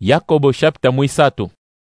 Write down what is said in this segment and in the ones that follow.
Yakobo chapter mwisatu.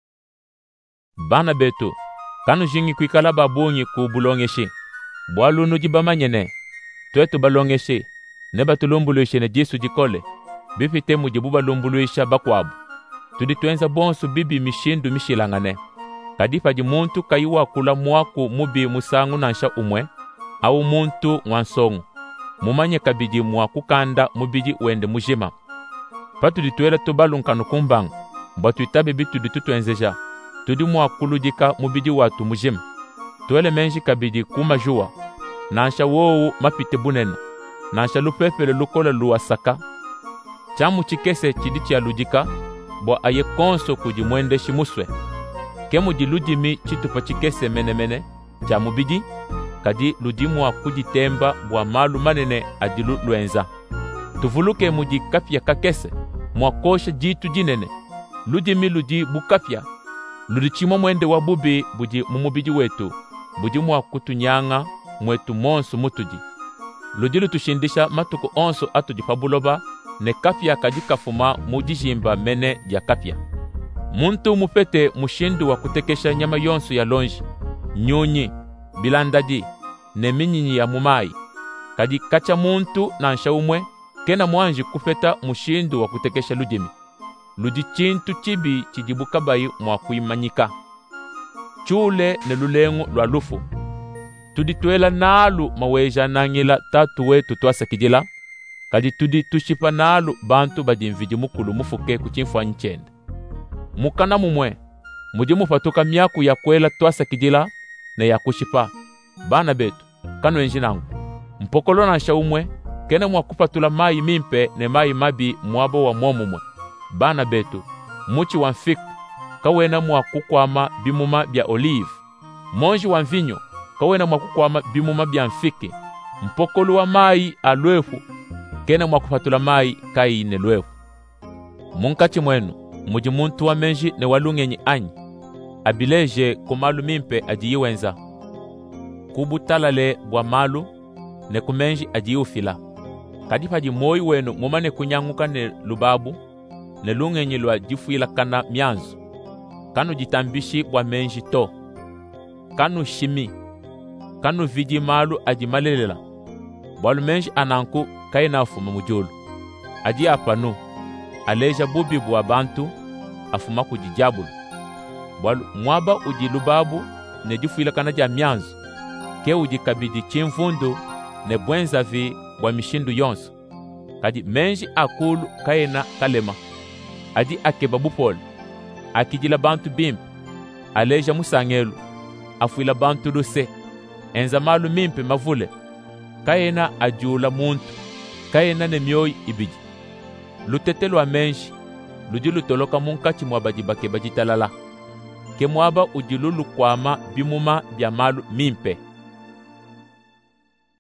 Bana betu, kanu jingi kuikala babunyi ku bulongeshi. Bwalunu jibamanyene. Twetu balongeshi. Neba tulumbuluishe ne jisu jikole. Bifite mujibu balumbuluisha bakwabu. Tuditwenza bonsu bibi mishindu mishilangane. Kadifa jimuntu kaiwa kula muaku mubi musangu nansha umwe. Au muntu wansongu. Mumanye kabiji muaku kanda mubiji wende mujima. Patu dituela tubalunkanu kumbang. Batu itabe bitu ditutwenzeja. Tudi muakulujika mubiji watu mujima. Tuele menji kabiji kumajua. Nansha wowu mapite bunene. Nansha lupefele lukola luwasaka. Chamu chikese chiditi ya lujika. Bo aye konso kujimwende shimuswe. Kemu dilujimi chitupa chikese mene chamu biji. Kadi ludimu wa kujitemba bwa malu manene adilu luenza. Tuvuluke muji kafya kakese. Mwakosha jitu jinene. Ludimi ludi bukafya. Ludichimo mwende wa bubi buji mumubiji wetu. Buji mwakutunyanga mwetu monsu mutuji. Ludilu tushindisha matuku onso atuji fabuloba. Ne kafya kajikafuma mujijimba mene ya kafya. Muntu mupete mushindu wa kutekesha nyama yonsu ya lonji. Nyunyi, bilandadi, ne minyinyi ya mumai. Kadi kacha muntu na nshaumwe. Kena mwanji kufeta mushindu wa kutekesha ludimi. Ludi chintu chibi chijibukabayi mwakuimanyika. Chule ne lulengu lwa lufu. Tudituela nalu maweja nangila tatu wetu tuasakijila. Kadi tudi tushipa nalu bantu badimviji mukulu mufuke kuchimfwa nchende. Mukana mumwe. Mujimu fatuka miaku ya kwela tuasakijila na ya kushipa. Bana betu, kanu enjinangu. Mpokolo na shaumwe. Kene mwakupatula mai mimpe ne mai mabi mwabo wa mwomumwe. Bana betu, muchi wanfik, kawena mwakukwama bimuma bya olive. Monji wanvinyo, kawena mwakukwama bimuma bya mfiki. Mpokolo wa mai alwefu, kene mwakupatula mai kai ne lwefu. Munkachi mwenu, muji muntu wa menji ne walungenyi anyi. Abileje kumalu mimpe ajiyiwenza. Kubutalale bwa malu, ne kumenji ajiufila. Kadipaji moi wenu mumane kunyanguka ne lubabu, ne lungenyi lwa jifuila kana mianzu. Kanu jitambishi bwa menji to. Kanu shimi. Kanu viji malu ajimalelela. Bwalu menji ananku kaina afuma mujulu. Aji apanu. Aleja bubi bwa bantu afuma kujijabulu. Bwalu mwaba uji lubabu ne jifuila kana ja mianzu. Ke uji kabidi chimfundu ne bwenza vi bwa mishindu yonso. Kadi menji akulu kaina kalema. Adi akeba bupole. Akijila bantu bimpe. Aleja musangelu. Afuila bantu luse. Enza malu mimpe mavule. Kaina ajula muntu. Kaina ne mioi ibiji. Lutetelu wa menji. Lujilu toloka munkachi mwabaji bake bajitalala. Ke mwaba ujilulu kwama bimuma bya malu mimpe.